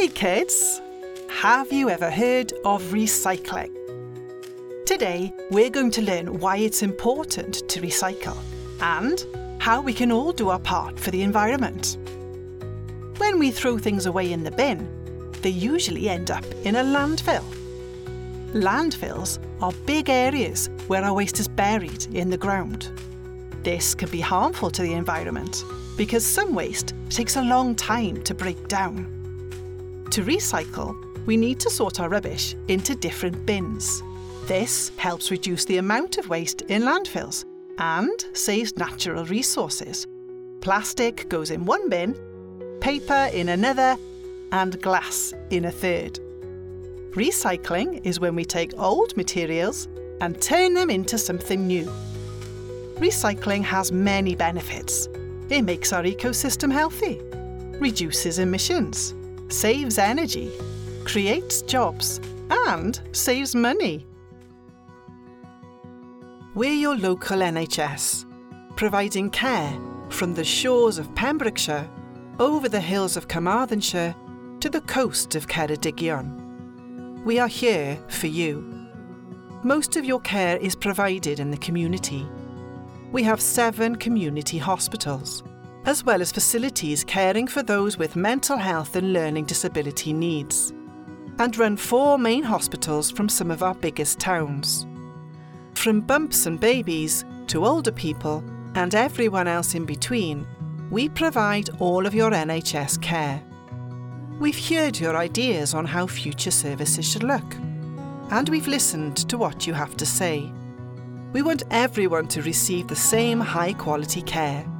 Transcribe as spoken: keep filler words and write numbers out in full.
Hey kids! Have you ever heard of recycling? Today we're going to learn why it's important to recycle and how we can all do our part for the environment. When we throw things away in the bin, they usually end up in a landfill. Landfills are big areas where our waste is buried in the ground. This can be harmful to the environment because some waste takes a long time to break down. To recycle, we need to sort our rubbish into different bins. This helps reduce the amount of waste in landfills and saves natural resources. Plastic goes in one bin, paper in another, and glass in a third. Recycling is when we take old materials and turn them into something new. Recycling has many benefits. It makes our ecosystem healthy, reduces emissions, saves energy, creates jobs, and saves money. We're your local N H S, providing care from the shores of Pembrokeshire, over the hills of Carmarthenshire, to the coast of Ceredigion. We are here for you. Most of your care is provided in the community. We have seven community hospitals, as well as facilities caring for those with mental health and learning disability needs, and run four main hospitals from some of our biggest towns. From bumps and babies to older people and everyone else in between, we provide all of your N H S care. We've heard your ideas on how future services should look, and we've listened to what you have to say. We want everyone to receive the same high-quality care.